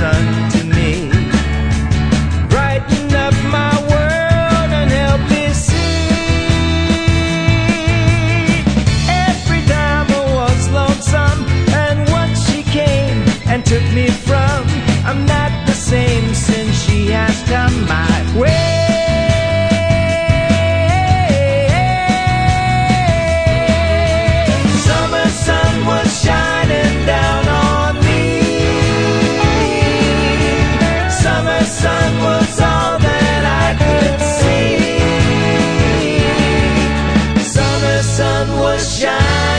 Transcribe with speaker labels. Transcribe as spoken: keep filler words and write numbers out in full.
Speaker 1: sun to me. Brighten up my world and help me see. Every time I was lonesome, and once she came and took me from, I'm not the same since she has come my way. Summer sun was shining down on me. Summer sun was all that I could see. Summer sun was shining.